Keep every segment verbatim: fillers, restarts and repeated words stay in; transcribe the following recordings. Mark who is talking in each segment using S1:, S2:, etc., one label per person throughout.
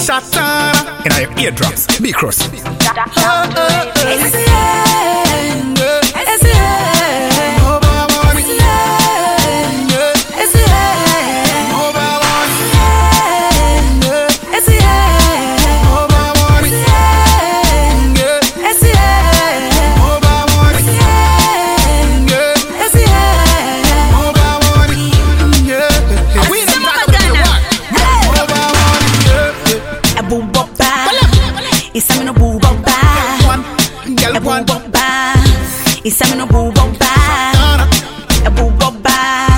S1: Shatana in your eardrums. Be cross.
S2: It's the end. It's the end.
S1: Mobile money.
S2: It's the end. It's the end.
S1: Mobile money.
S2: It's the end.
S1: Mobile money.
S2: It's the end.
S1: Mobile money.
S2: It's the end.
S1: Mobile money. Yeah. We
S2: Some
S1: don't
S2: of
S1: talk
S2: the
S1: about
S2: Ghana.
S1: what? Mobile money. Yeah.
S2: A boo boppa. It's a no boo boppa.
S1: One. Girl,
S2: A boo
S1: one.
S2: boppa. It's a no boo boppa. A boo boppa.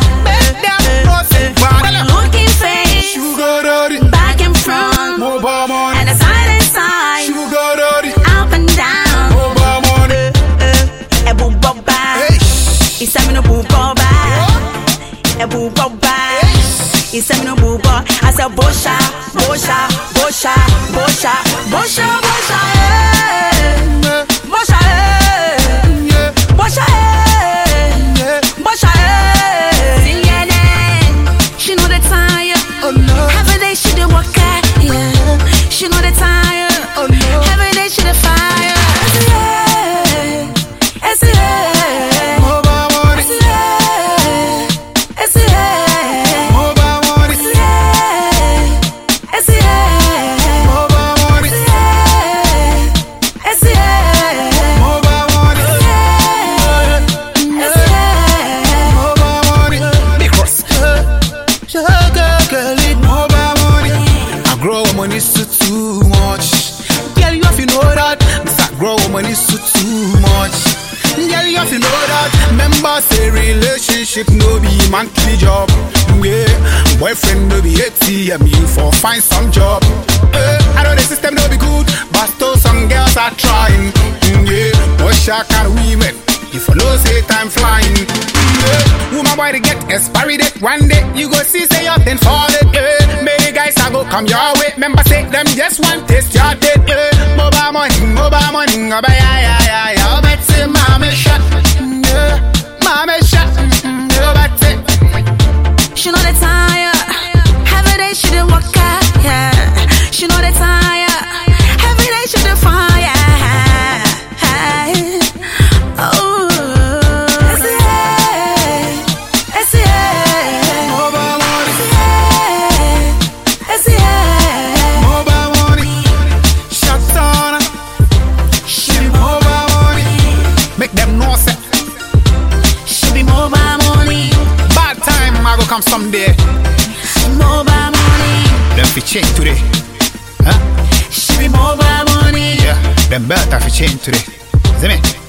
S2: Looking face,
S1: Sugar daddy.
S2: back and front,
S1: Mobile money.
S2: and the side and side,
S1: Sugar daddy.
S2: up and down.
S1: Mobile money.
S2: A boo boppa.
S1: Hey.
S2: It's a no boo boppa. A boo boppa. It's a no boo boppa. I said bosha, bosha, bosha, bosha, bosha, bosha, eh. Bosha, eh.
S1: Yeah.
S2: Bosha, eh.
S1: Yeah.
S2: Bosha, eh. Sing it. She know the tire.
S1: Oh no.
S2: Every day she the work out, yeah. She know the tire.
S1: Oh no.
S2: Every day she the fire. It's the end. It's the end.
S1: Mobile money.
S2: It's the end. It's the end.
S1: Mobile money.
S2: It's the end. It's the end.
S1: Mobile money.
S2: It's the end.
S1: Mobile money.
S2: It's the end.
S1: Mobile money. Big cross. Sugar girl, it mobile money. I grow money so too much. Girl, you have to know that. Start grow money so too much. Girl, you have to know that. Members say relationship no be monthly job. Yeah, boyfriend no be A T M. You for find some job. Eh, I know the system no be good, but still some girls are trying. Yeah, but shark and women. If you know say time flying. Yeah, woman boy to get expiry date. One day you go see say up then fall it. Eh, many guys I go come your way. Remember say them just want taste your date. Eh, mobile money, mobile money, oh, yeah, yeah, yeah, yeah. Oh, bet say mama shot, yeah, mama shot, mm, oh, bet say.
S2: She know the tire. Every day she the work out, yeah. She know the tire. Every day she the fire. Oh, it's the end. It's the end.
S1: Mobile money,
S2: It's the end.
S1: mobile money, Shatana,
S2: She be
S1: mobile money. Make them know say
S2: She be mobile money.
S1: bad time I go come someday.
S2: Mobile money.
S1: Them fi change today, huh?
S2: She be mobile money.
S1: Yeah, them better fi change today. See me?